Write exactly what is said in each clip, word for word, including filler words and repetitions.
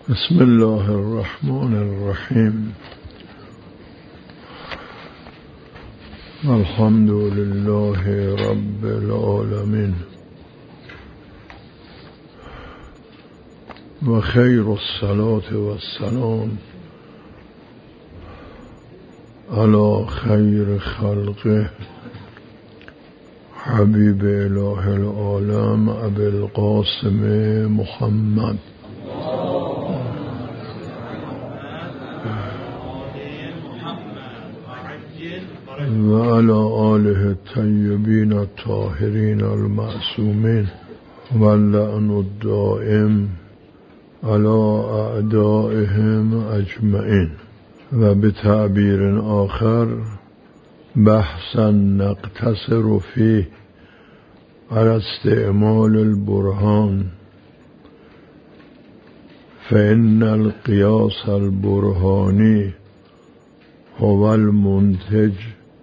بسم الله الرحمن الرحیم. الحمد لله رب العالمین و خیر الصلاة و السلام علی خیر خلقه حبیب اله العالم ابی القاسم محمد و علی آله الطیبین الطاهرین المعصومین و اللعن الدائم علی اعدائهم اجمعین. و به تعبیر آخر بحثا نقتصر فیه على استعمال البرهان فإن القياس البرهاني هو المنتج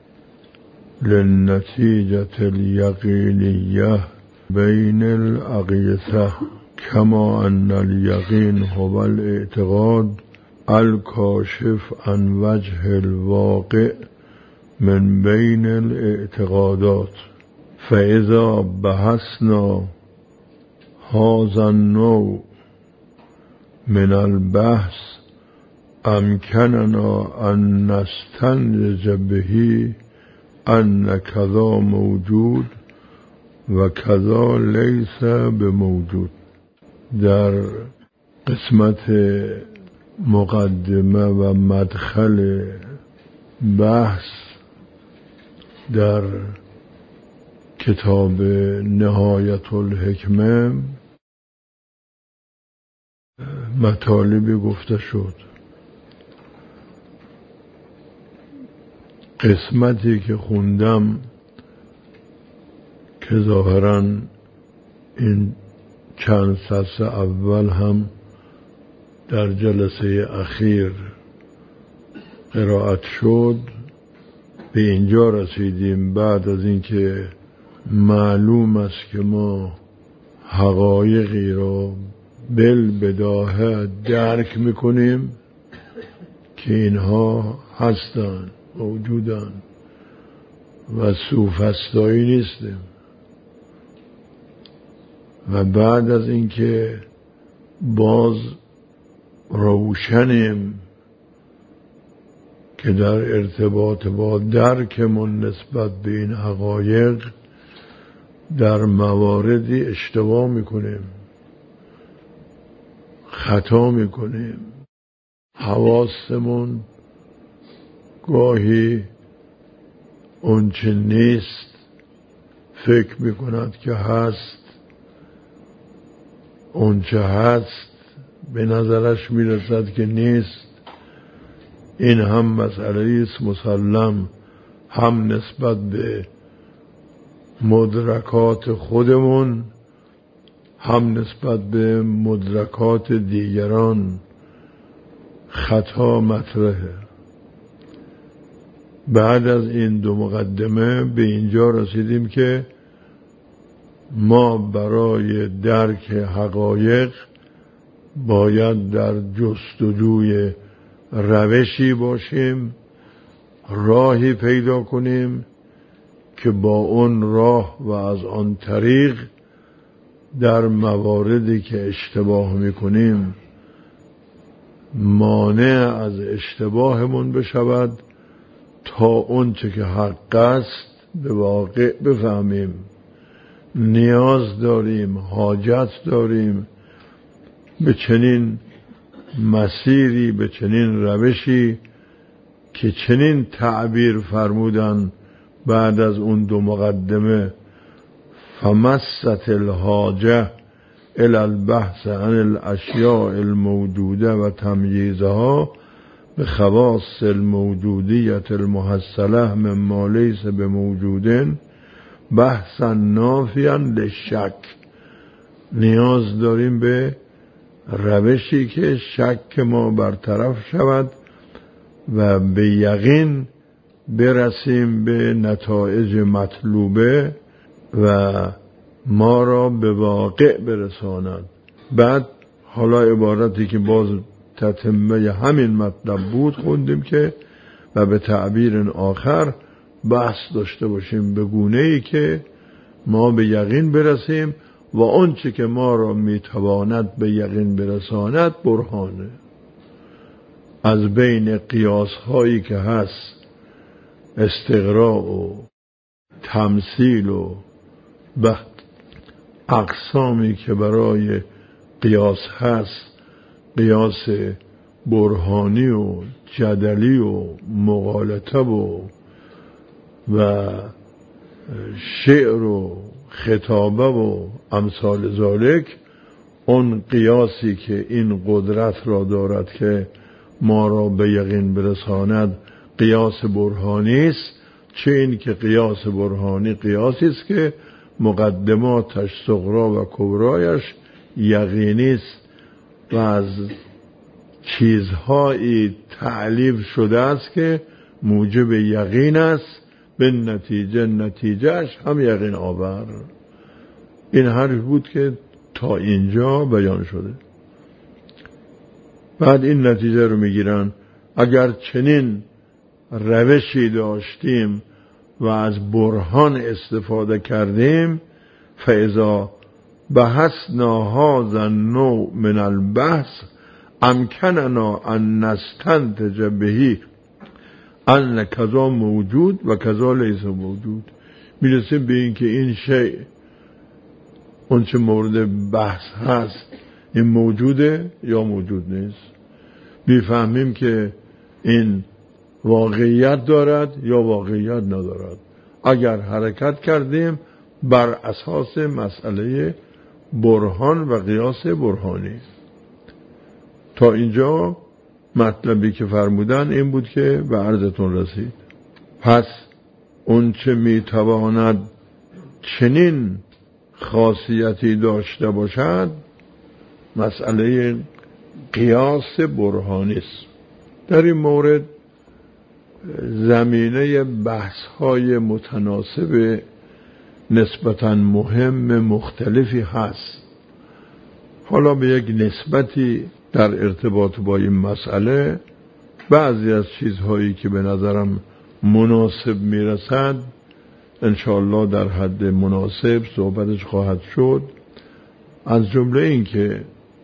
للنتيجة اليقينية بين الأقيسة، كما أن اليقين هو الاعتقاد الكاشف عن وجه الواقع من بين الاعتقادات. فإذا بحثنا هذا النوع من البحث أمكننا أن نستنتج به أن كذا موجود و كذا ليس بموجود. در قسمت مقدمه و مدخل بحث در کتاب نهایت الحکمه مطالبی گفته شد. قسمتی که خوندم که ظاهراً این چند سطر اول هم در جلسه اخیر قرائت شد، به اینجا رسیدیم بعد از اینکه معلوم است که ما حقایقی را بالبداهه درک میکنیم که اینها هستند، موجودند و سوفسطایی نیستیم. و بعد از اینکه باز روشنیم که در ارتباط با درکمون نسبت به این حقایق در مواردی اشتباه میکنیم، خطا میکنیم، حواسمون گاهی اون چه نیست فکر میکند که هست، اون چه هست به نظرش میرسد که نیست. این هم مسئله است مسلم، هم نسبت به مدرکات خودمون هم نسبت به مدرکات دیگران خطا مطرحه. بعد از این دو مقدمه به اینجا رسیدیم که ما برای درک حقایق باید در جستجوی روشی باشیم، راهی پیدا کنیم که با اون راه و از آن طریق در مواردی که اشتباه میکنیم مانع از اشتباهمون بشود تا اون چه که حق است به واقع بفهمیم. نیاز داریم، حاجت داریم به چنین مسیری، به چنین روشی که چنین تعبیر فرمودن بعد از اون دو مقدمه: فمست الحاجه الی البحث عن الاشیاء الموجوده و تمییزها به خواص الموجودیت المحصله مما لیس بموجودن بحثا نافیا للشک. نیاز داریم به روشی که شک ما برطرف شود و به یقین برسیم به نتایج مطلوبه و ما را به واقع برساند. بعد حالا عبارتی که باز تتمه همین مطلب بود خوندیم که و به تعبیر آخر بحث داشته باشیم به گونه‌ای که ما به یقین برسیم و آنچه که ما را میتواند به یقین برساند برهانه. از بین قیاس هایی که هست، استقراء و تمثیل و به اقسامی که برای قیاس هست، قیاس برهانی و جدلی و مغالطه و و شعر و خطابه و امثال ذالک، اون قیاسی که این قدرت را دارد که ما را به یقین برساند قیاس برهانی است. چه این که قیاس برهانی قیاسی است که مقدماتش صغرا و کبرایش یقینی است و از چیزهایی تعلیف شده است که موجب یقین است، به نتیجه نتیجهش هم یقین آور. این حرف بود که تا اینجا بیان شده. بعد این نتیجه رو میگیرن اگر چنین روشی داشتیم و از برهان استفاده کردیم، فاذا بحثنا هذا النوع من البحث امکننا ان نستنتج به ان کذا موجود و کذا لیس موجود. میرسیم به این که این شیء اون چه مورد بحث هست این موجوده یا موجود نیست. میفهمیم که این واقعیت دارد یا واقعیت ندارد اگر حرکت کردیم بر اساس مسئله برهان و قیاس برهانی. تا اینجا مطلبی که فرمودن این بود که به عرضتون رسید. پس اون چه میتواند چنین خاصیتی داشته باشد مسئله قیاس برهانی است. در این مورد زمینه بحث‌های متناسب نسبتاً مهم مختلفی هست. حالا به یک نسبتی در ارتباط با این مسئله بعضی از چیزهایی که به نظرم مناسب میرسد انشاءالله در حد مناسب صحبتش خواهد شد. از جمله این که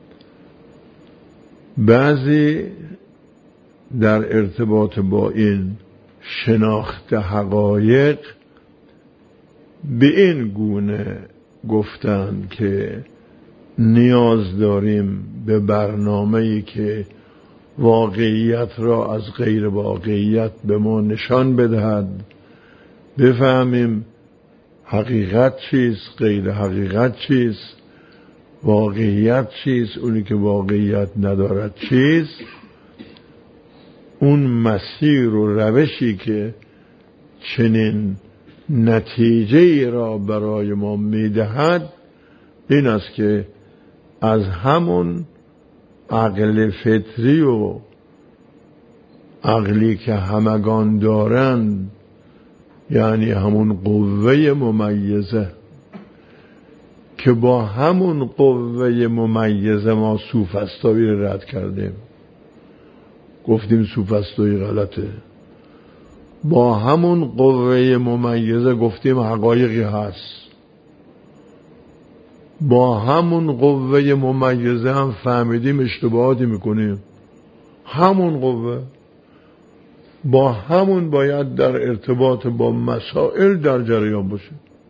بعضی در ارتباط با این شناخت حقایق به این گونه گفتند که نیاز داریم به برنامه‌ای که واقعیت را از غیر واقعیت به ما نشان بدهد، بفهمیم حقیقت چیست، غیر حقیقت چیست، واقعیت چیست، اونی که واقعیت ندارد چیست. اون مسیر و روشی که چنین نتیجه را برای ما میدهد این است که از همون عقل فطری و عقلی که همگان دارند، یعنی همون قوه ممیزه که با همون قوه ممیزه ما سوفسطایی رو رد کردیم، گفتیم سوفسطایی غلطه، با همون قوه ممیزه گفتیم حقایقی هست، با همون قوه ممیزه هم فهمیدیم اشتباهاتی میکنیم. همون قوه با همون باید در ارتباط با مسائل در جریان باشه،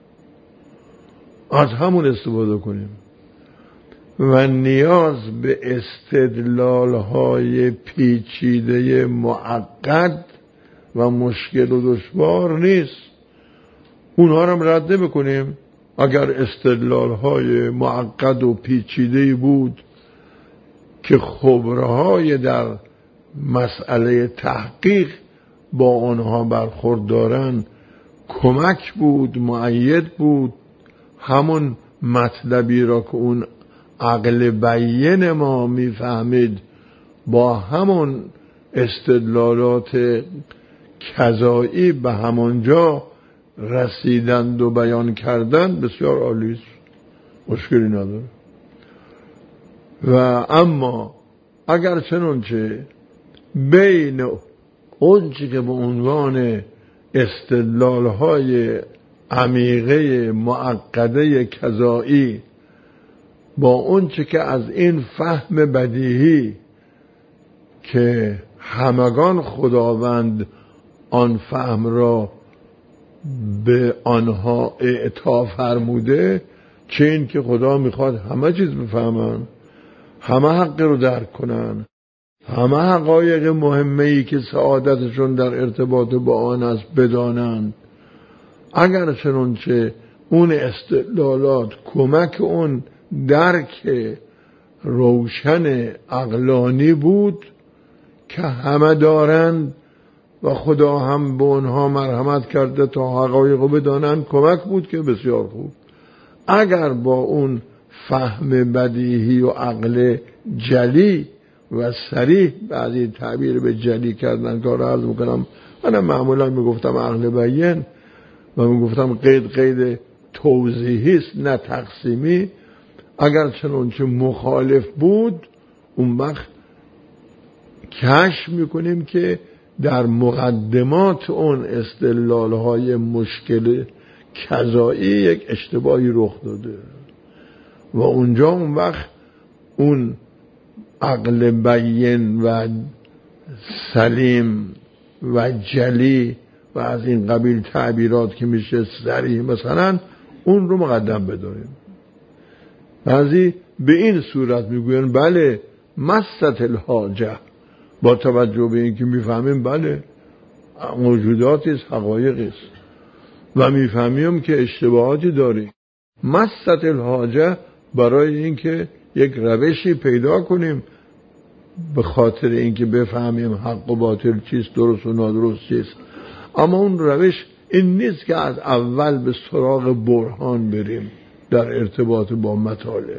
از همون استفاده کنیم و نیاز به استدلال‌های پیچیده معقد و مشکل و دشوار نیست. اونها رو هم رد نمی‌کنیم. اگر استدلال‌های معقد و پیچیده بود که خبره‌های در مسئله تحقیق با آنها برخورد دارن کمک بود، مؤید بود، همون مطلبی را که اون عقل بیین ما میفهمید با همون استدلالات کذایی به همونجا رسیدند و بیان کردند، بسیار عالی است، مشکلی نداره. و اما اگر چنانچه بین اونچه که به عنوان استدلال‌های عمیقه معقده کذایی با اونچه که از این فهم بدیهی که همگان خداوند آن فهم را به آنها اعطا فرموده، چه این که خدا میخواد همه چیز بفهمن، همه حق رو درک کنن، همه حقایق مهمه‌ای که سعادتشون در ارتباط با آن است بدانند. اگر چنانچه اون استدلالات کمک اون درک روشن عقلانی بود که همه دارند و خدا هم به اونها مرحمت کرده تا حقایق رو بدانند، کمک بود که بسیار خوب. اگر با اون فهم بدیهی و عقل جلی و صریح، بعضی تعبیر به جلی کردن کار عرض میکنم، من معمولا میگفتم عقل بیان و میگفتم قید قید توضیحی است نه تقسیمی. اگر چنانچه مخالف بود، اون وقت کشف میکنیم که در مقدمات اون استدلال‌های مشکل کذایی یک اشتباهی رخ داده و اونجا اون وقت اون عقل بیان و سلیم و جلی و از این قبیل تعبیرات که میشه صریح مثلا، اون رو مقدم بداریم. بعضی به این صورت میگوین بله مست الحاجه، با توجه به این که میفهمیم بله موجوداتی است، حقایقی است و میفهمیم که اشتباهاتی داریم. مست الحاجه برای اینکه یک روشی پیدا کنیم به خاطر اینکه بفهمیم حق و باطل چیست، درست و نادرست چیست. اما اون روش این نیست که از اول به سراغ برهان بریم در ارتباط با مطالب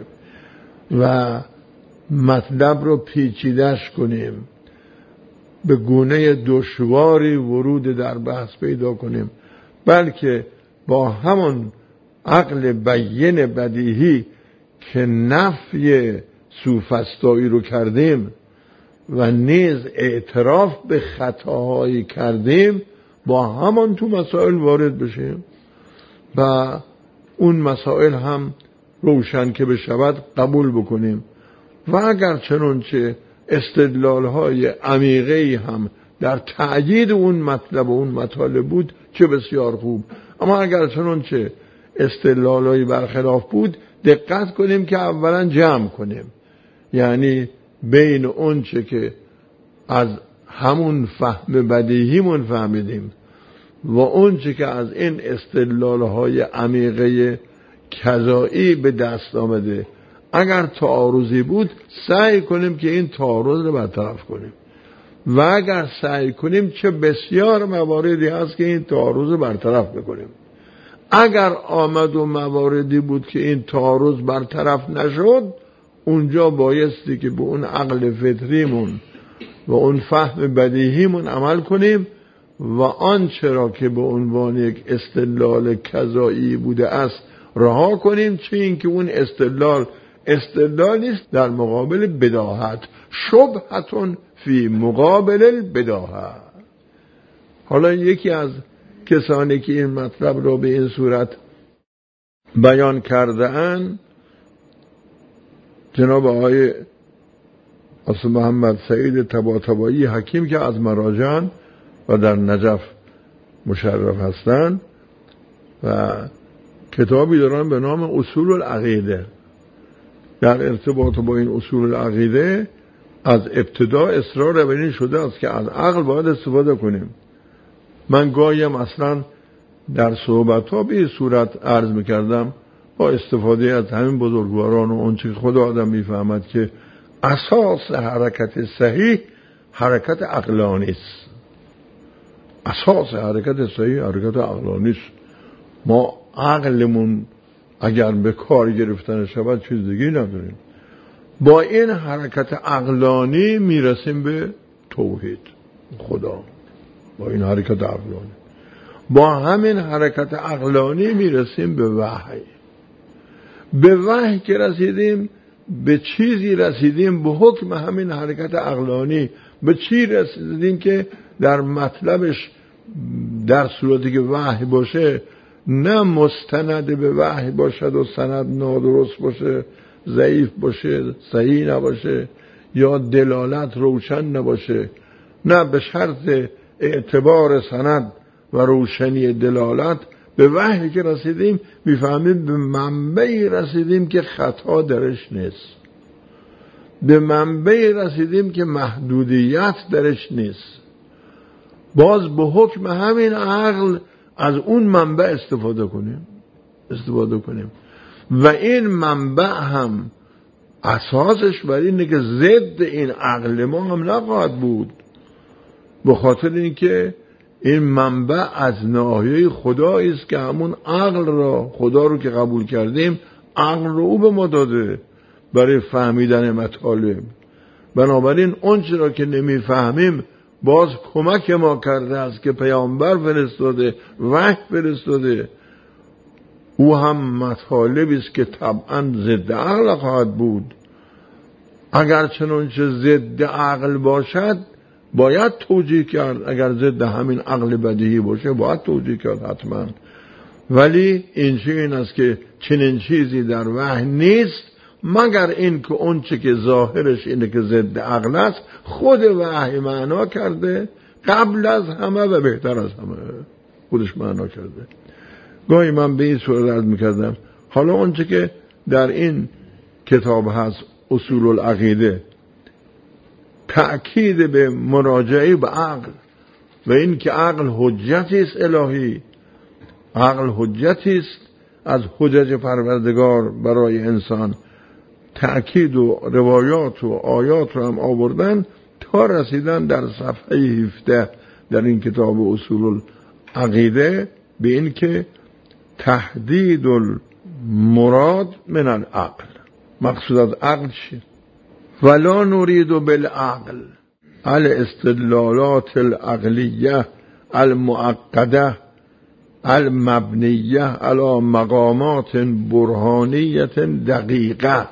و مطلب رو پیچیدش کنیم، به گونه دشواری ورود در بحث پیدا کنیم، بلکه با همون عقل بیان بدیهی که نفی سوفسطایی رو کردیم و نیز اعتراف به خطاهایی کردیم، با همان تو مسائل وارد بشیم و اون مسائل هم روشن که بشود قبول بکنیم. و اگر چنانچه استدلال‌های عمیقی هم در تأیید اون مطلب و اون مطالب بود، چه بسیار خوب. اما اگر چنانچه استدلال‌های برخلاف بود، دقت کنیم که اولا جمع کنیم، یعنی بین اون چه که از همون فهم بدیهیمون فهمیدیم و اون چه که از این استدلال‌های عمیقه کذایی به دست آمده، اگر تعارضی بود سعی کنیم که این تعارض رو برطرف کنیم و اگر سعی کنیم چه بسیار مواردی هست که این تعارض رو برطرف بکنیم. اگر آمد و مواردی بود که این تعارض برطرف نشد، اونجا بایستی که به اون عقل فطریمون و اون فهم بدیهیمون عمل کنیم و آنچه را که به عنوان یک استدلال کذایی بوده است رها کنیم، چه این که اون استدلال استدلال نیست در مقابل بداهت، شبهتون فی مقابل البداهه. حالا یکی از کسانی که این مطلب را به این صورت بیان کرده اند جناب آقای اصل محمد سعید طباطبایی حکیم که از مراجعان و در نجف مشرف هستند و کتابی دارن به نام اصول العقیده. در ارتباط با این اصول العقیده از ابتدا اصرار بر این شده است که از عقل باید استفاده کنیم. من گاهیم اصلا در صحبت‌ها به این صورت عرض می‌کردم با استفاده از همین بزرگواران و اون چیز خود آدم می‌فهمد که اساس حرکت صحیح حرکت عقلانی است. اساس حرکت صحیح حرکت عقلانی است. ما عقلمون اگر به کار گرفتن شود چیز دیگه نداریم. با این حرکت عقلانی میرسیم به توحید خدا. با این حرکت عقلانی با همین حرکت عقلانی میرسیم به وحی. به وحی که رسیدیم به چیزی رسیدیم به حکم همین حرکت عقلانی، به چی رسیدیم که در مطلبش در صورتی که وحی باشه نه مستند به وحی باشد و سند نادرست باشه، ضعیف باشه، صحیح نباشه، یا دلالت روشن نباشه، نه به شرط اعتبار سند و روشنی دلالت به وحی که رسیدیم میفهمیم به منبعی رسیدیم که خطا درش نیست، به منبعی رسیدیم که محدودیت درش نیست. باز به حکم همین عقل از اون منبع استفاده کنیم استفاده کنیم و این منبع هم اساسش بر اینه که ضد این عقل ما هم نخواهد بود، به خاطر اینکه این منبع از ناحیه خدایی است که همون عقل را، خدا رو که قبول کردیم، عقل رو او به ما داده برای فهمیدن مطالب. بنابراین اون چرا که نمیفهمیم باز کمک ما کرده است که پیامبر فرستاده، وحی فرستاده. او هم مطالبی است که طبعا ضد عقل خواهد بود. اگر چنانچه ضد عقل باشد باید توجیه کرد، اگر ضد همین عقل بدیهی باشه باید توجیه کرد حتما. ولی این چیز این است که چنین چیزی در وحی نیست مگر این که اون چه که ظاهرش اینه که ضد عقل است خود وحی معنا کرده، قبل از همه و بهتر از همه خودش معنا کرده. گاهی من به این صورت عرض میکردم حالا اون چه که در این کتاب هست اصول العقیده تأکید به مراجعه به عقل و این که عقل حجتی است الهی، عقل حجتی است از حجج پروردگار برای انسان، تأکید و روایات و آیات رو هم آوردن تا رسیدن در صفحه هفده در این کتاب اصول العقیده به این که تحدید المراد من العقل. مقصود از عقل چیه؟ ولا نريد بالعقل الاستدلالات العقلیه المعقده المبنیه على مقامات برهانیه دقیقه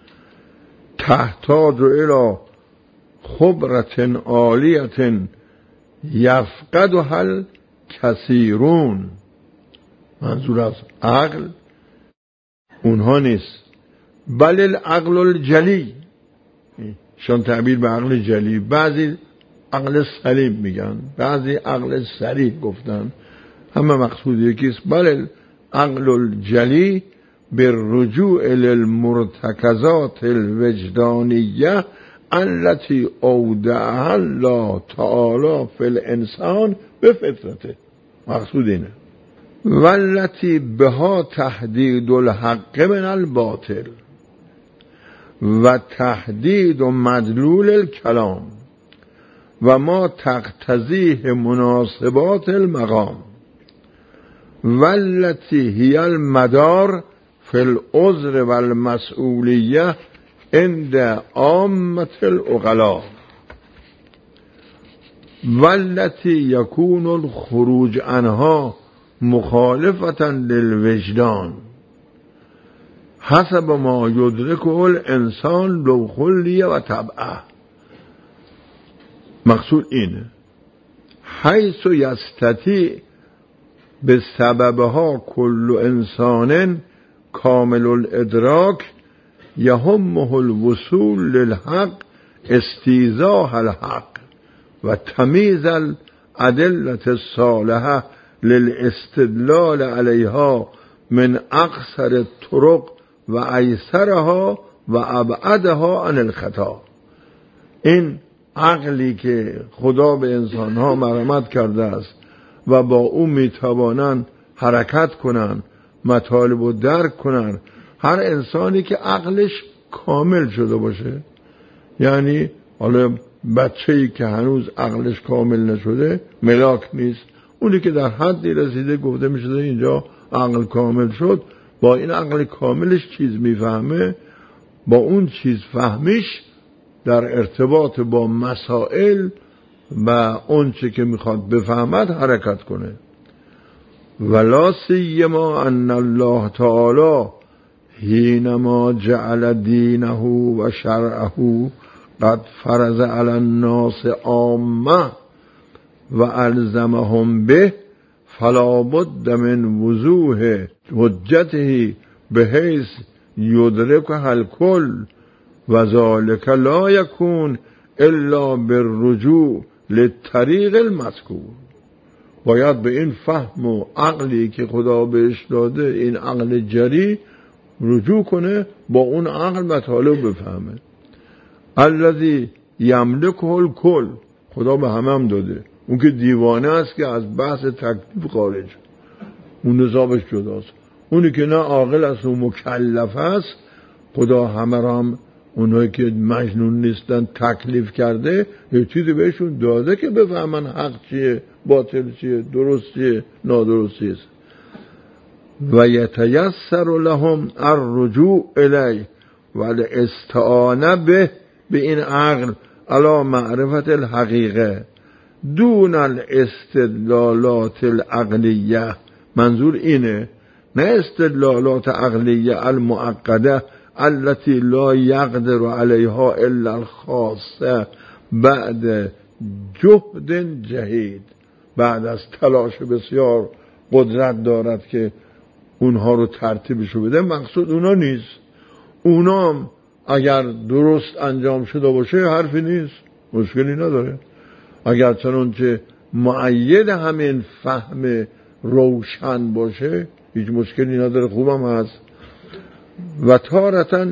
تحتاج الى خبرة عالیه یفقدها الکثیرون. منظور از عقل اونها نیست، بل العقل الجلی، شان تعبیر به عقل جلی، بعضی عقل سلیم میگن، بعضی عقل صریح گفتن، همه مقصود یکیست. بل العقل الجلی بالرجوع للمرتکزات الوجدانیه التي اودعها الله تعالی فی الانسان بفطرته. مقصود اینه والتي بها تحدید الحق من الباطل و تحدید و مدلول الکلام و ما تقتضیه مناسبات المقام والتي هي المدار فی العذر والمسئولیه عند عامة العقلاء والتي يكون الخروج عنها مخالفة للوجدان حسب ما یدرکه الانسان لو خلیه و طبعه. مقصود اینه حیث یستطیع به سببها کل انسان کامل الادراک یهمه الوصول للحق استیضاح الحق و تمیز الادله الصالحه للاستدلال علیها من اقصر الطرق و ایسرها و ابعدها عن الخطا. این عقلی که خدا به انسانها مرحمت کرده است و با او میتوانند حرکت کنند، مطالب رو درک کنند. هر انسانی که عقلش کامل شده باشه، یعنی حالا بچه‌ای که هنوز عقلش کامل نشده ملاک نیست، اونی که در حدی رسیده گفته میشده اینجا عقل کامل شد، با این عقل کاملش چیز میفهمه، با اون چیز فهمیش در ارتباط با مسائل و اون چه که میخواد بفهمد حرکت کنه. ولا سیما ان الله تعالی حینما جعل دینه و شرعه قد فرض علی الناس عامه و الزمهم به فلا بد من وضوح حجته بحیث یدرکها الکل و ذلک لا یکون الا بالرجوع للطریق المذکور. باید به این فهم و عقلی که خدا بهش داده، این عقل جری، رجوع کنه، با اون عقل مطالب بفهمه. الذی یملکه الکل، خدا به همه هم داده. اون که دیوانه است که از بحث تکلیف خارج، اون نظامش جداست. اونی که نه عاقل است و مکلف است، خدا همه را هم اونایی که مجنون نیستن تکلیف کرده، یه چیزی بهشون داده که بفهمن حق چیه، باطل چیه، درست چیه، نادرست چیه. و یتیسر لهم الرجوع الیه و الاستعانه به به این عقل علی معرفت الحقیقه دون الاستدلالات العقلیه. منظور اینه، نه استدلالات عقلیه المعقده التي لا يقدر عليها الا الخاصه بعد جهد جهید، بعد از تلاش بسیار قدرت دارد که اونها رو ترتیبشو بده. مقصود اونا نیست. اونام اگر درست انجام شده باشه حرفی نیست، مشکلی نداره. اگر چنانچه مؤید همین فهم روشن باشه هیچ مشکلی نداره، خوبم هست. و تارةً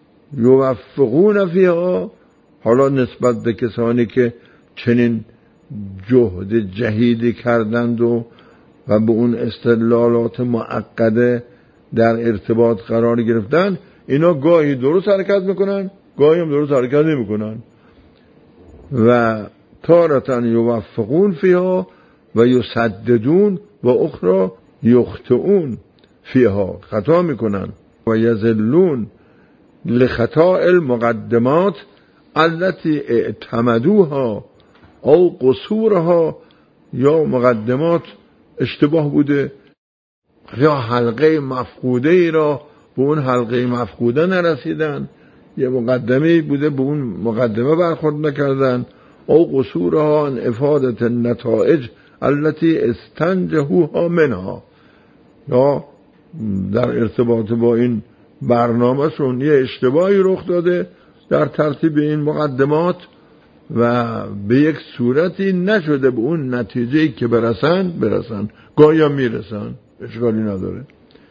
یوفقون فیها، حالا نسبت به کسانی که چنین جهد جهیدی کردند و و به اون استدلالات معقده در ارتباط قرار گرفتن، اینا گاهی درست حرکت میکنن، گاهی هم درست حرکت نمیکنن. و تارةً یوفقون فیها و یسددون و اخرى یخطئون فیها، خطا میکنن. و یذلون لخطاء المقدمات التي اعتمدوها او قصورها، یا مقدمات اشتباه بوده یا حلقه مفقوده ای را به اون حلقه مفقوده نرسیدن، یه مقدمه بوده به اون مقدمه برخورد نکردن. او قصورها ان افاده النتائج التي استنجهوها منها، یا در ارتباط با این برنامه شون یه اشتباهی رخ داده در ترتیب این مقدمات و به یک صورتی نشده به اون نتیجه‌ای که برسن برسن گاهی هم میرسن، اشکالی نداره.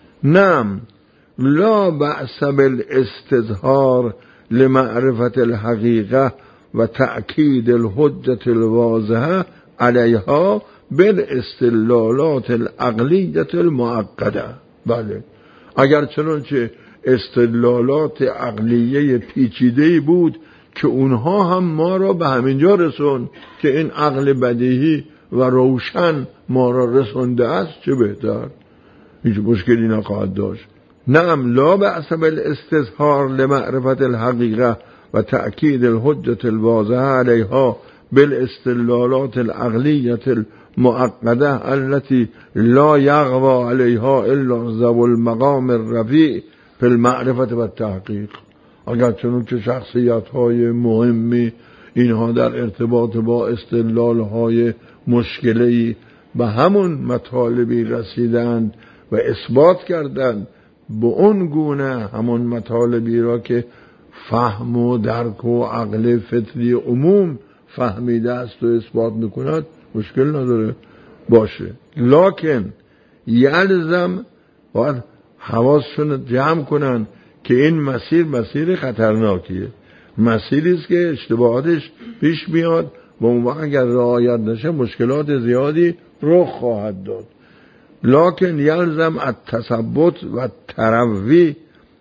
نعم لا بأس بالاستظهار لمعرفت الحقیقه و تأکید الحجة الواضحه علیها بالاستدلالات العقلیه المعقده. بله، اگر چنانچه استدلالات عقلیه پیچیده‌ای بود که اونها هم ما را به همینجا رسون که این عقل بدیهی و روشن ما را رسونده است، چه بهتر، هیچ مشکلی نخواهد داشت. نعم لا بأس بالاستظهار لمعرفت الحقیقه و تأکید الحجة الواضحه علیها بالاستدلالات العقلیه المعقده التي لا يغوى عليها الا ذو المقام الرفیع فی المعرفت و التحقیق. اگر چون که شخصیت های مهمی اینها در ارتباط با استدلال های مشکلی به همون مطالبی رسیدند و اثبات کردند، به اون گونه همون مطالبی را که فهم و درک و عقل فطری عموم فهمیده است و اثبات میکند، مشکل نداره باشه. لکن یلزم باید حواسشون جمع کنن که این مسیر مسیر خطرناکیه، مسیری است که اشتباهاتش پیش میاد و اون وقت اگر رعایت نشه مشکلات زیادی رخ خواهد داد. لکن یلزم التثبت و تروی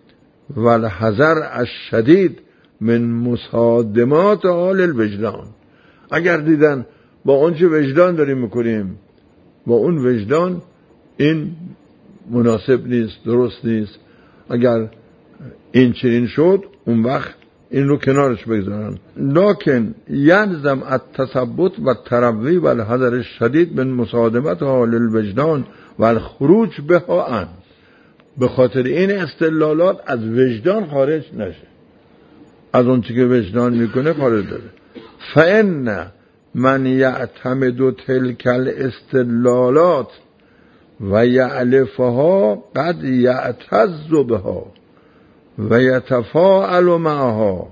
و الحذر الشدید من مصادمات حال الوجدان. اگر دیدن با اون چه وجدان داریم میکنیم، با اون وجدان این مناسب نیست، درست نیست، اگر این چنین شد اون وقت این رو کنارش بگذارن. لکن یلزم التثبت و تروی و الحذر الشدید من مصادمت حال الوجدان و الخروج بها عن. به خاطر این استدلالات از وجدان خارج نشه، از اون چی که وجدان میکنه خارج داره. فإن من یعتمد تلک الاستدلالات و یعلفها قد یعتز بها و یتفاعل معها.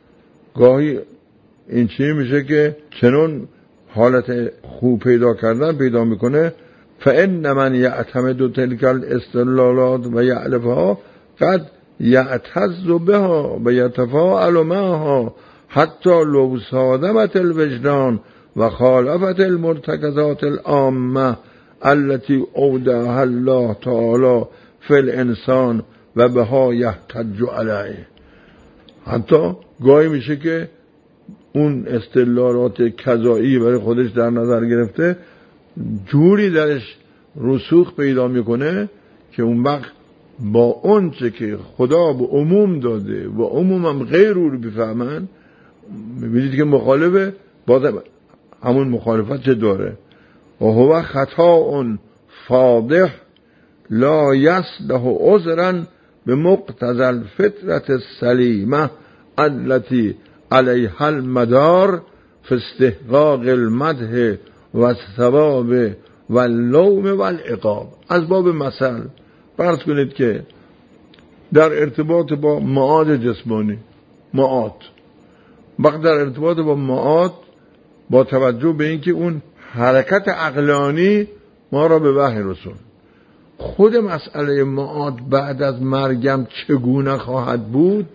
گاهی این چی میشه که چنون حالت خوب پیدا کردن پیدا میکنه. فإن من یعتمد تلک الاستدلالات و یعلفها قد یعتز بها و یتفاعل معها حتی لو صادمت الوجدان و خالفت المرتکزات العامه التي اودعها الله تعالی فی الانسان و بها یحتج علیه. حتی گاهی میشه که اون استدلالات کذایی برای خودش در نظر گرفته جوری درش رسوخ پیدا میکنه که اون وقت با اون چه که خدا به عموم داده و عموم هم غیر رو بفهمن، میبینید که مخالفه، باز همون مخالفت چه داره. و هو خطا فاضح لا یصلح عذرا به مقتضی الفطرة السلیمه التي علیها المدار فی استحقاق المدح و الثواب و اللوم و العقاب. از باب مثل فرض کنید که در ارتباط با معاد جسمانی، معاد وقت در ارتباط با معاد با توجه به اینکه اون حرکت عقلانی ما را به وحی رسون، خود مسئله معاد بعد از مرگم چگونه خواهد بود؟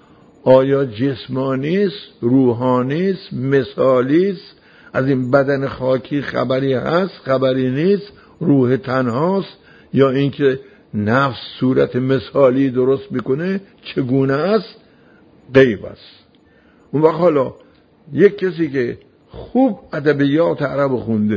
آیا جسمانی است، روحانی است، مثالی است؟ از این بدن خاکی خبری هست، خبری نیست؟ روح تنهاست یا اینکه نفس صورت مثالی درست میکنه؟ چگونه است؟ غیب است. اون وقت حالا یک کسی که خوب ادبیات عرب خونده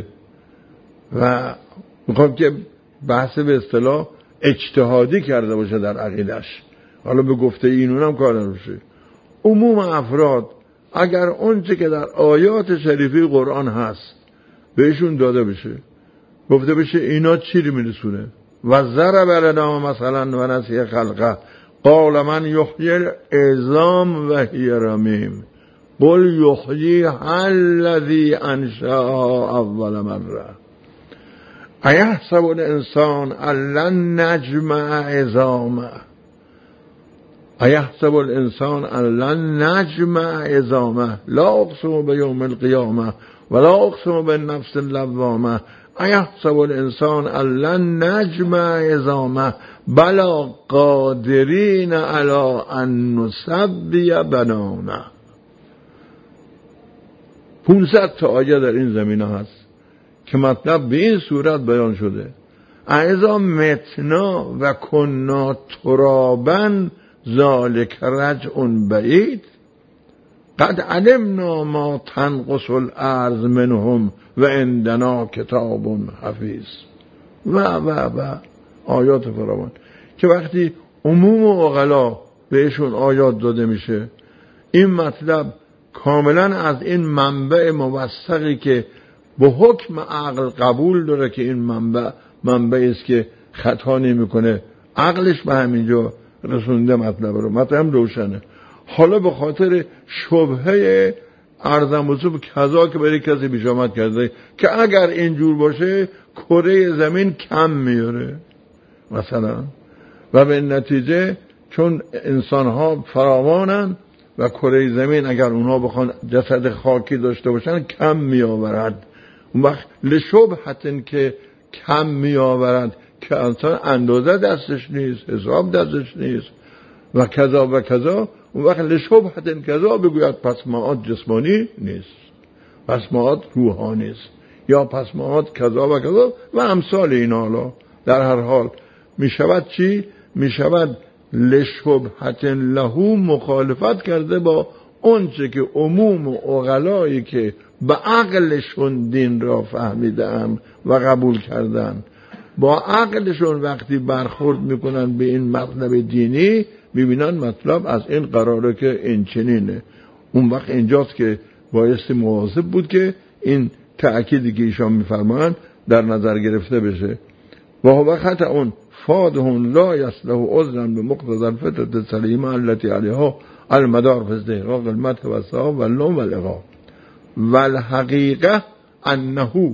و میخوام که بحث به اصطلاح اجتهادی کرده باشه در عقیدش، حالا به گفته اینون هم کار نمیشه، عموم افراد اگر اونچه که در آیات شریفی قرآن هست بهشون داده بشه، گفته بشه اینا چی رو میرسونه، و ضرب لنا مثلا و نسی خلقه قال من یحیی العظام و هی رمیم قل یحییها الذی انشأها اول مره ایحسب الانسان ان لن نجمع عظامه ایحسب الانسان ان لن نجمع عظامه لا اقسم بیوم القیامه ولا اقسم بالنفس اللوامه ایحسب الانسان ان لن نجمع عظامه بلا قادرین علی ان نسوی بنانه. پانصد تا آیه در این زمینه هست که مطلب به این صورت بیان شده: اذا متنا و کنا ترابا ذالک رجع بعید قد علمنا ما تنقص الارض منهم و عندنا کتاب حفیظ و و و آیات فراوان که وقتی عموم عقلا بهشون آیات داده میشه، این مطلب کاملا از این منبع موثقی که به حکم عقل قبول داره که این منبع منبعی است که خطا نمیکنه، عقلش به همینجا رسونده مطلب رو، مطلب روشنه. حالا به خاطر شبهه ارزم وصوب کذا که برای کسی پیش آمد کرده که اگر اینجور باشه کره زمین کم میاره مثلا، و به نتیجه چون انسان ها فراوانن و کره زمین اگر اونها بخوان جسد خاکی داشته باشن کم میآورد، اون وقت لشبهتن که کم میآورد که انسان اندازه دستش نیست، حساب دستش نیست و کذا و کذا، اون وقت لشبهتن کذا بگوید پس معاد جسمانی نیست، پس معاد روحانی است، یا پس معاد کذا و کذا و امثال این. حالا در هر حال می شود چی؟ می شود لشبهتن لهو مخالفت کرده با اونچه که عموم عقلایی که به عقلشون دین را فهمیدن و قبول کردن، با عقلشون وقتی برخورد میکنن به این مطلب دینی میبینن مطلب از این قراره که این چنینه. اون وقت اینجاست که بایستی مواظب بود که این تأکیدی که ایشان میفرمایند در نظر گرفته بشه. و هو خطا اون فادهم لا یصلح عذرا بمقتضى الفطرة السلیمة التي عليها المدار في استحقاق المدح والثواب واللوم والعقاب والحقیقه انه.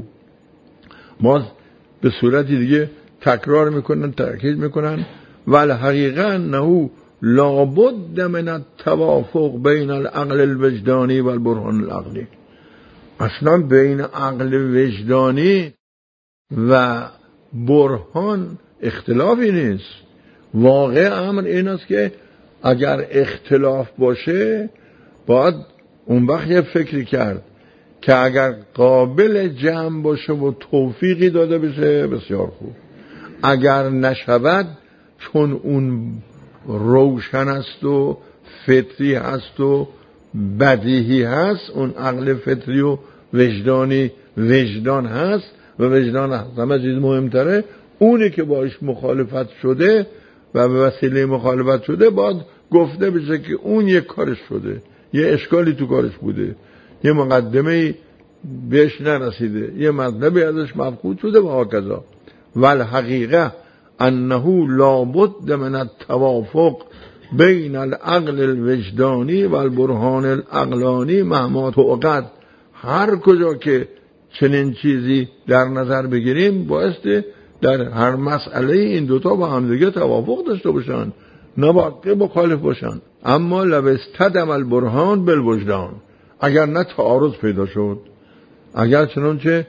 ما به صورتی دیگه تکرار میکنن، تأکید میکنن والحقیقه انه لابد من التوافق بین العقل الوجدانی و البرهان العقلی. اصلا بین عقل وجدانی و برهان اختلافی نیست. واقع امر این است که اگر اختلاف باشه باید اون وقت یه فکری کرد که اگر قابل جمع باشه و توفیقی داده بشه بسیار خوب، اگر نشود چون اون روشن است و فطری هست و بدیهی هست، اون عقل فطری و وجدانی وجدان هست و وجدان هست همه چیز مهمتره، اونی که باش مخالفت شده و به وسیله مخالفت شده باید گفته بشه که اون یک کارش شده، یه اشکالی تو کارش بوده، یه مقدمه بهش نرسیده، یه مطلبی ازش مفقود شده و هاکذا. والحقیقه انه لابد من التوافق بین العقل الوجدانی و البرهان العقلانی مهما توقد. هر کجا که چنین چیزی در نظر بگیریم بایستی در هر مسئله این دوتا با هم دیگه توافق داشته باشن، نباید که مخالف باشن. اما لو استدم البرهان بالوجدان، اگر نه تعارض پیدا شد، اگر چنانچه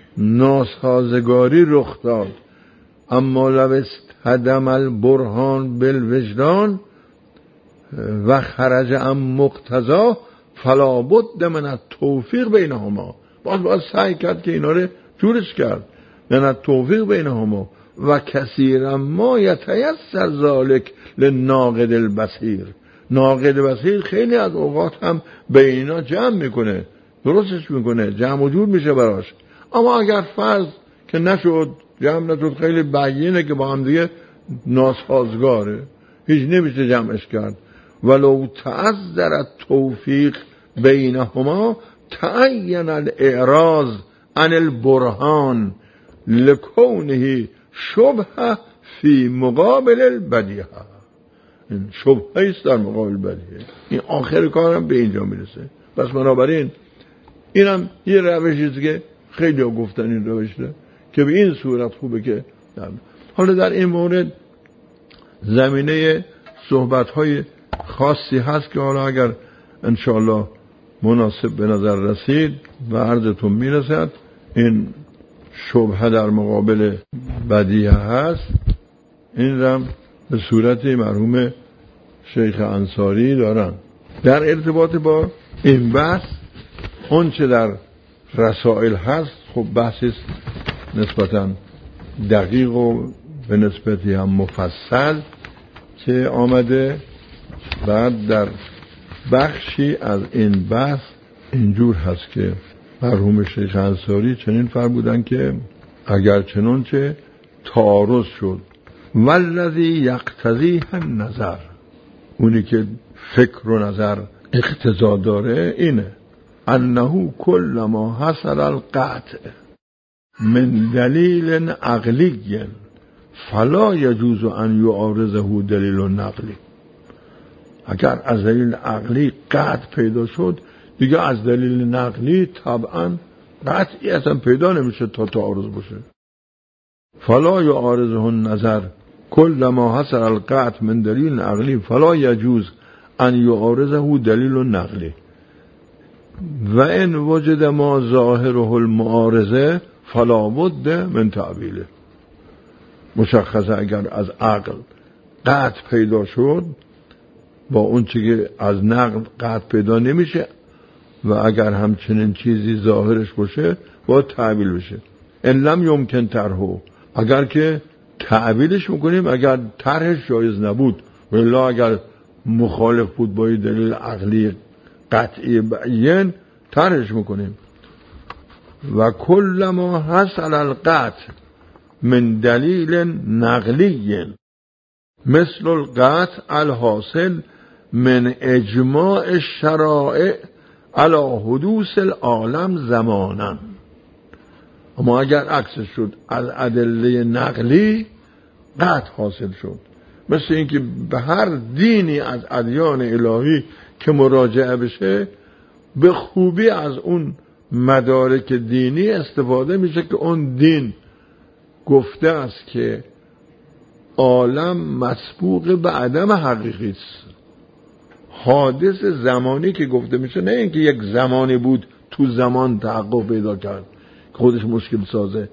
ناسازگاری رخ داد، اما لو استدم البرهان بالوجدان و خرج عن مقتضا فلا بد من التوفیق بینهما. باز باید سعی کرد که اینا رو جورش کرد، من التوفیق بینهما و کثیرا ما یتیسر ذلک للناقد البصیر. ناقد بصیر خیلی از اوقات هم به اینا جمع میکنه، درستش میکنه، جمع و جور میشه براش. اما اگر فرض که نشد، جمع نشد، خیلی بیینه که با هم دیگه ناسازگاره، هیچ نمیشه جمعش کرد. ولو تعذر التوفیق بینهما تعین الاعراض عن البرهان لکونه شبهه فی مقابل البدیهه. این شبهه است در مقابل بدیهه. این آخر کارم به اینجا میرسه. پس بنابراین اینم یه روشیست که خیلی ها گفتن این روشه که به این صورت خوبه که در. حالا در این مورد زمینه صحبت‌های خاصی هست که حالا اگر انشاءالله مناسب به نظر رسید و عرضتون میرسد، این شبهه در مقابل بدیهه هست، این رم به صورت مرحوم شیخ انصاری دارن. در ارتباط با این بحث اون چه در رسائل هست خب بحثی نسبتاً دقیق و به نسبتی هم مفصل که آمده. بعد در بخشی از این بحث اینجور هست که مرحوم شیخ انصاری چنین فرمودن که اگر چنانچه تعارض شد والذی یقتضی النظر، اونی که فکر و نظر اقتضا داره اینه انه کل ما حصل القطع من دلیل عقلی فلا یجوز ان یعارضه دلیل نقلی. اگر از دلیل عقلی قطع پیدا شد دیگه از دلیل نقلی طبعا قطعیتا پیدا نمیشه تا تعارض باشه. فلا یعارضه النظر کل ما حصل القطع من دلیل عقلی فلا یجوز ان یعارضه دلیل نقلی و ان وجد ما ظاهره المعارضه فلا بد من تعبیله. مشخصه اگر از عقل قطع پیدا شد با اون چیزی که از نقل قطع پیدا نمیشه و اگر همچنین چیزی ظاهرش باشه باید تعبیل بشه. ان لم یمکن طرحه، اگر که تعبیلش میکنیم اگر طرحش جایز نبود و الا اگر مخالف بود با دلیل عقلی قطعی بیان طرحش میکنیم. و کل ما حصل القطع من دلیل نقلی مثل القطع الحاصل من اجماع الشرائع علی حدوث العالم زمانا. اما اگر عکسش شد از ادله نقلی قطع حاصل شد. مثل اینکه به هر دینی از ادیان الهی که مراجعه بشه به خوبی از اون مدارک دینی استفاده میشه که اون دین گفته است که عالم مسبوق به عدم حقیقی است. حادث زمانی که گفته میشه، نه اینکه یک زمانی بود تو زمان تحقق پیدا کرد که خودش مشکل سازه.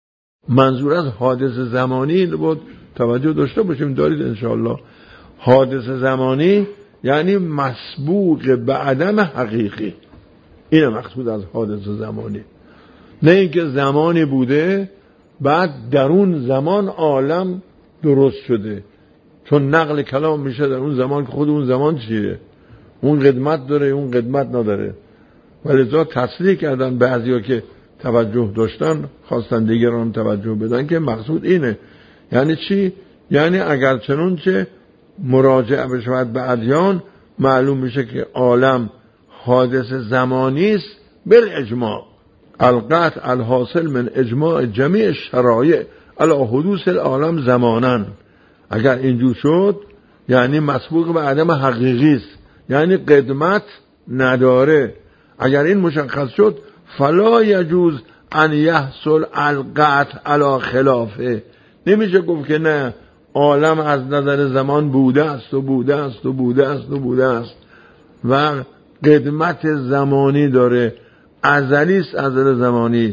منظور از حادث زمانی این بود، توجه داشته باشیم، دارید انشاءالله. حادث زمانی یعنی مسبوق به عدم حقیقی، این مقصود از حادث زمانی. نه اینکه زمانی بوده بعد در اون زمان عالم درست شده، چون نقل کلام میشه در اون زمان که خود اون زمان چیه، اون قدمت داره اون قدمت نداره. ولذا تصریح کردن بعضیا که توجه داشتن خواستن دیگران توجه بدن که مقصود اینه. یعنی چی؟ یعنی اگر چنانچه مراجعه بشود به ادیان معلوم میشه که عالم حادث زمانی است بالاجماع، القطع الحاصل من اجماع جمیع الشرایع علی حدوث العالم زمانا. اگر اینجور شد یعنی مسبوق به عدم حقیقی است، یعنی قدمت نداره. اگر این مشخص شد فلا یجوز ان یحصل القطع علی خلافه. نمیشه گفت که نه عالم از نظر زمان بوده است و بوده است و بوده است و بوده است و قدمت زمانی داره، ازلی است از نظر زمانی.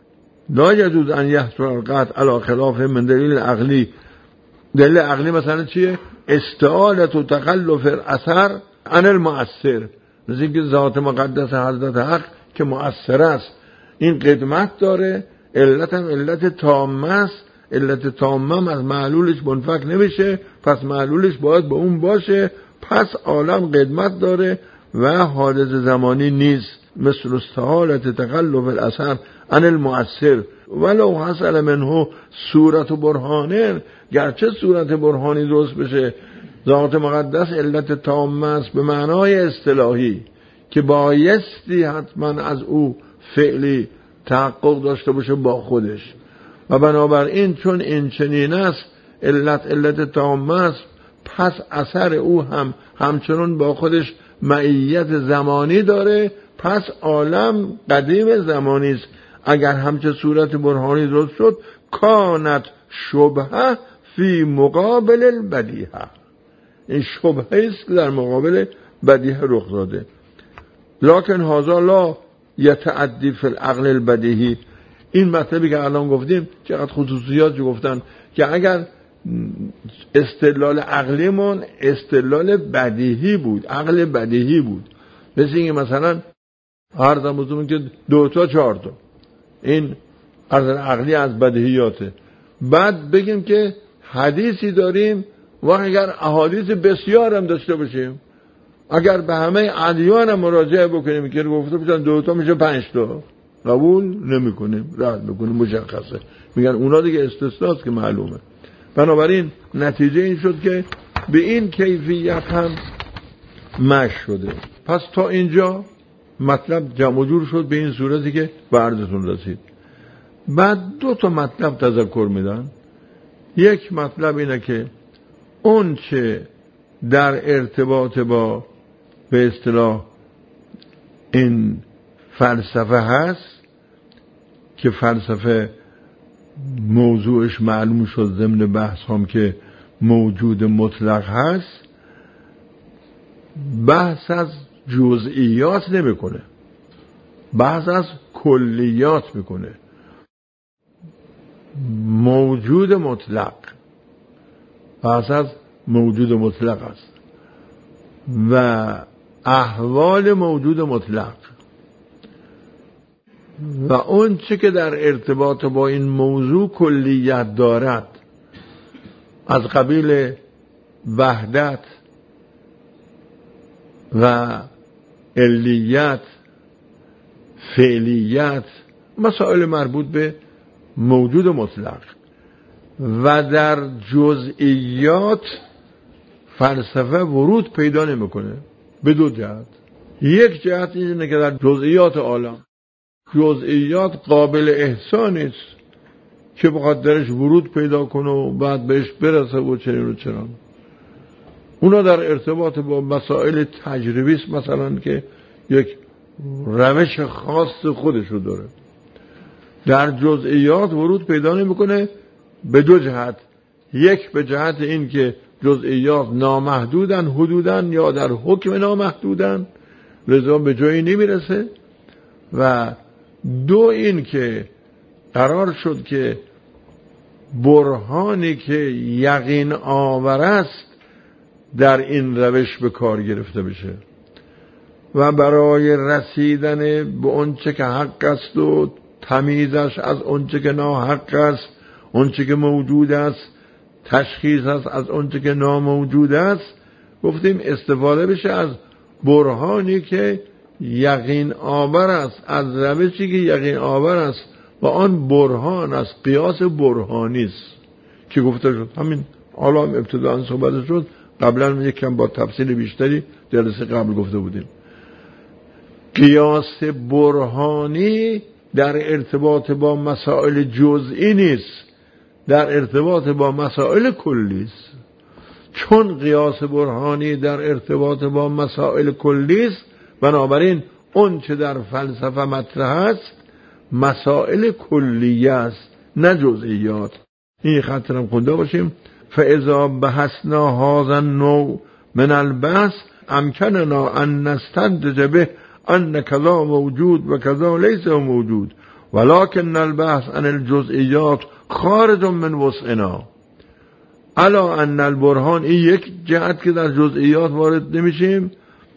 لا یجوز ان یحصل القطع علی خلافه من دلیل عقلی. دلیل عقلی مثلا چیه؟ استعالت و تخلف الاثر عن المؤثر. مثل اینکه ذات مقدس حضرت حق که مؤثر است این قدمت داره، علت هم علت تامه است، علت تامه از معلولش منفک نمیشه، پس معلولش باید با اون باشه، پس عالم قدمت داره و حادث زمانی نیست. مثل استحالت تخلف الاثر عن المؤثر ولو حصل منه صورت برهانه. گرچه صورت برهانی درست بشه، ذات مقدس علت تامه است به معنای اصطلاحی که بایستی حتما از او فعلی تحقق داشته باشه با خودش، و بنابراین چون این چنین است علت علت تامه است، پس اثر او هم همچنان با خودش معیت زمانی داره، پس عالم قدیم زمانی است. اگر همچه صورت برهانی درست شد کانت شبهه فی مقابل البدیهه. این شبهه است که در مقابل بدیهه رخ داده. لکن هذا لا یتعدی فی العقل البدیهی. این مطلبی که الان گفتیم چقدر خصوصیات جو گفتن که اگر استدلال عقلیمون استدلال بدیهی بود، عقل بدیهی بود، مثل اینکه مثلا عرض موضوع که دو تا چهار تا، این عرض عقلی از بدیهیاته. بعد بگیم که حدیثی داریم و اگر احادیث بسیار هم داشته باشیم، اگر به همه ادیان هم مراجعه بکنیم که گفته باشن دو تا میشه پنج تا، قبول نمی کنیم، رد میکنیم، مشخصه. میگن اونا دیگه استثناست که معلومه. بنابراین نتیجه این شد که به این کیفیت هم مشی شده. پس تا اینجا مطلب جمع جور شد به این صورتی که به عرضتون رسید. بعد دو تا مطلب تذکر میدن. یک مطلب اینه که اون چه در ارتباط با به اصطلاح این فلسفه هست که فلسفه موضوعش معلوم شد ضمن بحث هم که موجود مطلق هست، بحث از جزئیات نمیکنه، بحث از کلیات میکنه. موجود مطلق، بحث از موجود مطلق است و احوال موجود مطلق و اون چه که در ارتباط با این موضوع کلیت دارد از قبیل وحدت و علیت، فعلیت، مسائل مربوط به موجود مطلق. و در جزئیات فلسفه ورود پیدا نمیکنه به دو جهت. یک جهت اینه که در جزئیات عالم، جزئیات قابل احسان است، که بخواد درش ورود پیدا کنه و بعد بهش برسه و چنین و چنان. اونا در ارتباط با مسائل تجربی است، مثلا که یک روش خاص خودشو داره. در جزئیات ورود پیدا نمیکنه به دو جهت. یک به جهت این که جزئیات نامحدودن حدودن یا در حکم نامحدودن، لذا به جایی نمیرسه. و دو این که قرار شد که برهانی که یقین آور است در این روش به کار گرفته بشه و برای رسیدن به اونچه که حق است و تمیزش از اونچه که ناحق است، اونچه که موجود است تشخیص است از اونچه که ناموجود است، گفتیم استفاده بشه از برهانی که یقین آور است، از روشی که یقین آور است و آن برهان از قیاس برهانی است که گفته شد. همین حالا هم ابتداً صحبت شد، قبلا یکم با تفصیل بیشتری جلسه قبل گفته بودیم. قیاس برهانی در ارتباط با مسائل جزئی نیست، در ارتباط با مسائل کلی است. چون قیاس برهانی در ارتباط با مسائل کلی است، بنابراین اون چه در فلسفه مطرح است مسائل کلیه است نه جزئیات. این خاطرم خونده باشیم. فاذا بحثنا هذا النوع من البحث امکننا ان نستنتج به ان کذا موجود و کذا لیس موجود ولكن البحث عن الجزئیات خارج من وسعنا. الا ان البرهان، این یک جهت که در جزئیات وارد نمیشیم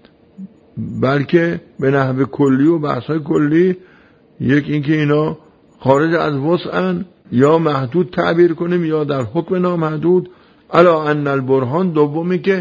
بلکه به نحو کلی و بحث‌های کلی. یک اینکه اینا خارج از وسعن، یا محدود تعبیر کنیم یا در حکم نامحدود. الا ان البرهان، دومی که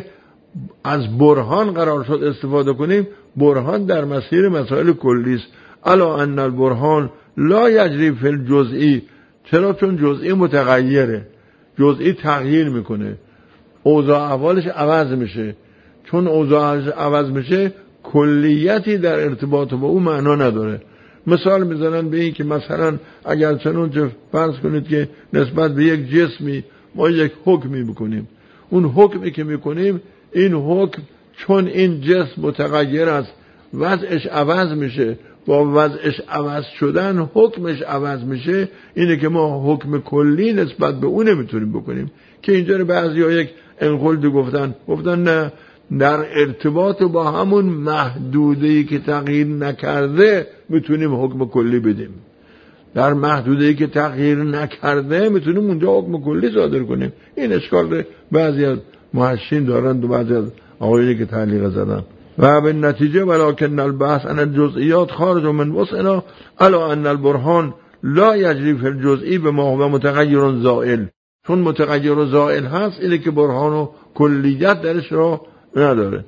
از برهان قرار شد استفاده کنیم، برهان در مسیر مسائل کلی است. الا ان البرهان لا یجری فی الجزئی. چرا؟ چون جزئی متغیره، جزئی تغییر میکنه، اوضاع احوالش عوض میشه. چون اوضاعش عوض میشه کلیتی در ارتباط با او معنا نداره. مثال میزنن به این که مثلا اگر چنانچه فرض کنید که نسبت به یک جسمی ما یک حکمی بکنیم، اون حکمی که میکنیم این حکم چون این جسم متغیر است وضعش عوض میشه، با وضعش عوض شدن حکمش عوض میشه. اینه که ما حکم کلی نسبت به اون نمیتونیم بکنیم. که اینجا بعضیا یک انقلد گفتن گفتن نه، در ارتباط با همون محدوده‌ای که تغییر نکرده میتونیم حکم کلی بدیم، در محدوده‌ای که تغییر نکرده میتونیم اونجا حکم کلی صادر کنیم. این اشکال بعضی از محشین دارند و بعضی از آقایونی که تعلیق زدن. و به نتیجه ولکن البحث عن الجزئیات خارج من وسعنا الا ان البرهان لا یجری فی الجزئی بما هو متغیر زائل. چون متغیر و زائل هست، اینه که برهان و کلیت درش را نداره.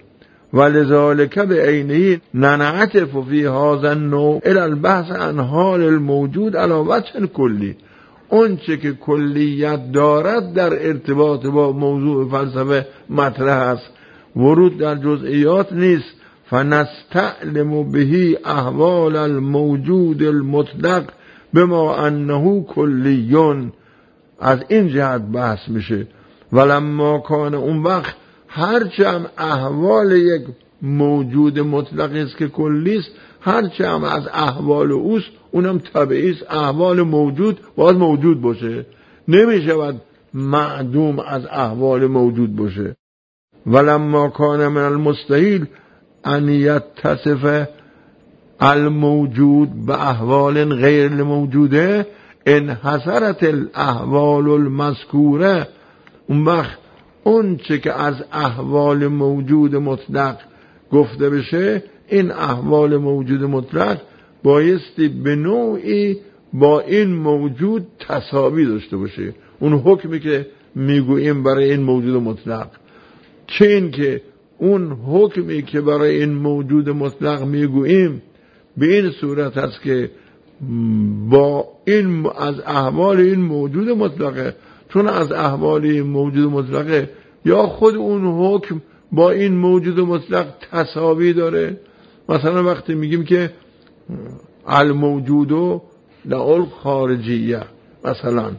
ولذالک بعینه ننعطف فی هذا النوع الى البحث عن حال الموجود علی وجه کلی. اون چه که کلیت دارد در ارتباط با موضوع فلسفه مطرح است، ورود در جزئیات نیست. فنستعلم به احوال الموجود المطلق بما انه کلیون. از این جهت بحث میشه. ولما کان، اون وقت هرچه هم احوال یک موجود مطلق است که کلی است، هرچه هم از احوال اوست اونم طبیعی است. احوال موجود باید موجود باشه، نمیشود معدوم از احوال موجود باشه. ولما کان من المستحیل ان یتصف الموجود به احوال غیر موجوده انحصرت الاحوال المذکوره. اون وقت اون چه که از احوال موجود مطلق گفته بشه، این احوال موجود مطلق بایستی به نوعی با این موجود تساوی داشته باشه. اون حکمی که میگوییم برای این موجود مطلق، چه این که اون حکمی که برای این موجود مطلق میگوییم به این صورت است که با این از احوال این موجود مطلقه. چون از احوال این موجود مطلقه، یا خود اون حکم با این موجود مطلق تساوی داره. مثلا وقتی میگیم که الموجود لعل خارجیه، مثلا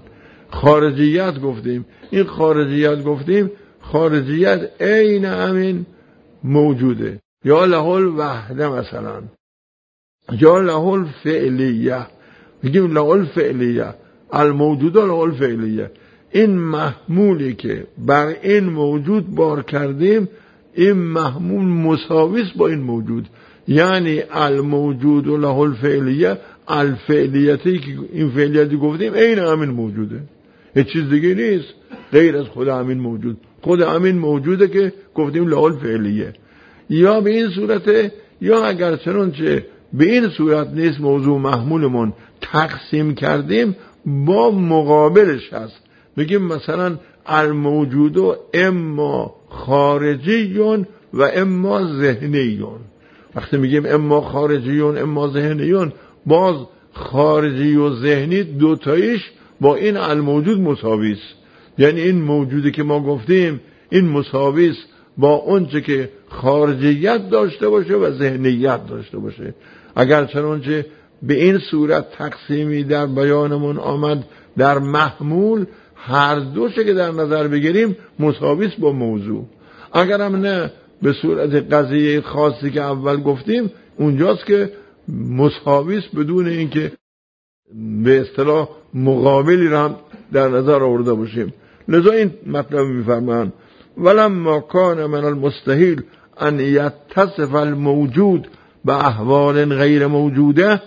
خارجیت گفتیم، این خارجیت گفتیم خارجیت عین همین موجوده، یا له الوحده مثلا، یا له الفعلیه، میگیم له الفعلیه، الموجود له الفعلیه. این محمولی که بر این موجود بار کردیم، این محمول مساویس با این موجود، یعنی الموجود له الفعلیه، الفعلیتی که این فعلیتی گفتیم عین همین موجوده، هیچ چیز دیگه نیست غیر از خود همین موجود، خود همین موجوده که گفتیم له الفعلیه. یا به این صورته، یا اگر چنانچه به این صورت نیست موضوع محمولمون تقسیم کردیم با مقابلش هست، بگیم مثلا الموجود اما خارجیون و اما ذهنیون. وقتی میگیم اما خارجیون اما ذهنیون، باز خارجی و ذهنی دوتاییش با این الموجود مساویس، یعنی این موجودی که ما گفتیم این مساویس با اونچه که خارجیت داشته باشه و ذهنیت داشته باشه. اگر چنانچه به این صورت تقسیمی در بیانمون آمد در محمول، هر دوشه که در نظر بگیریم مساویس با موضوع. اگر هم نه به صورت قضیه خاصی که اول گفتیم، اونجاست که مساویس بدون اینکه به اصطلاح مقابلی را هم در نظر آورده باشیم. لذا این مطلب میفرمان ولما کان من المستحیل ان یتصف الموجود به احوال غیر موجوده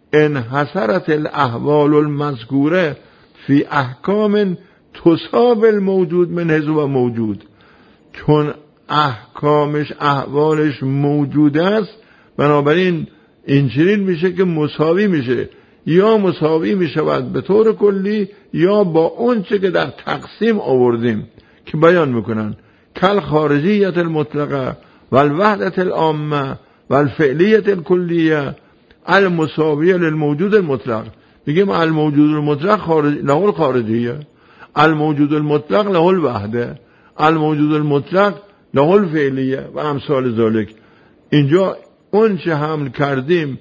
انحصرت الاحوال المذکوره فی احکام تصاب الموجود من حیث و موجود. چون احکامش احوالش موجود است، بنابراین اینجوری میشه که مساوی میشه، یا مساوی میشود به طور کلی یا با اون چه که در تقسیم آوردیم که بیان میکنن کل خارجیت المطلقه و الوحدت العامه و الفعلیت الکلیه المساویه للموجود المطلق. میگیم الموجود المطلق خارج له الخارجیه، الموجود المطلق له الوحده، الموجود المطلق له الفعلیه و امثال ذالک. اینجا اون چه حمل کردیم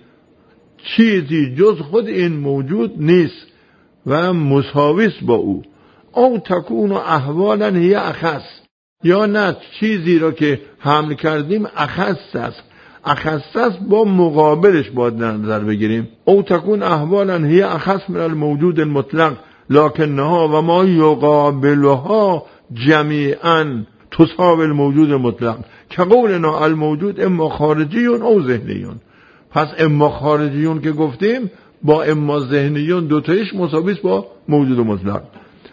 چیزی جز خود این موجود نیست و مساویس با او. او تکون احوالا هی اخص، یا نه چیزی را که حمل کردیم اخص است، اخص است با مقابلش باید نظر بگیریم. او تکون احوالا هی اخص من الموجود المطلق لکنها و ما یقابلها جمیعا تصاب الموجود المطلق که قولنا الموجود اما خارجیون او ذهنیون. پس اما خارجیون که گفتیم با اما ذهنیون دوتایش مساویس با موجود مطلق.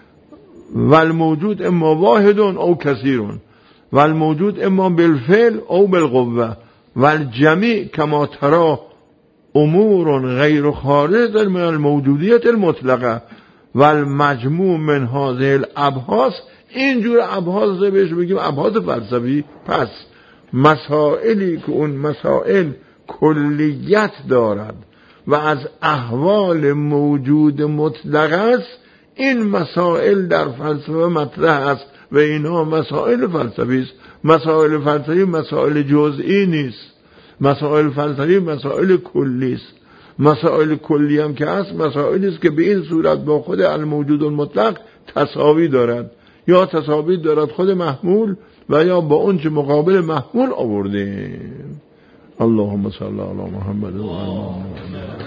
و الموجود اما واحدون او کثیرون و الموجود اما بالفعل او بالقوه و الجمیع کما ترا امور غیر خارج من الموجودیت المطلقه و المجموع من هذه الابحاث. اینجور ابحاث رو بهش بگیم ابحاث فلسفی. پس مسائلی که اون مسائل کلیت دارد و از احوال موجود مطلق است، این مسائل در فلسفه مطرح است و اینها مسائل فلسفی است. مسائل فلسفی مسائل جزئی نیست، مسائل فلسفی مسائل کلی است. مسائل کلی هم که هست مسائلی است که به این صورت با خود الموجود المطلق تساوی دارد، یا تساوی دارد خود محمول و یا با اون چه مقابل محمول آورده. اللهم صل علی محمد و آل محمد.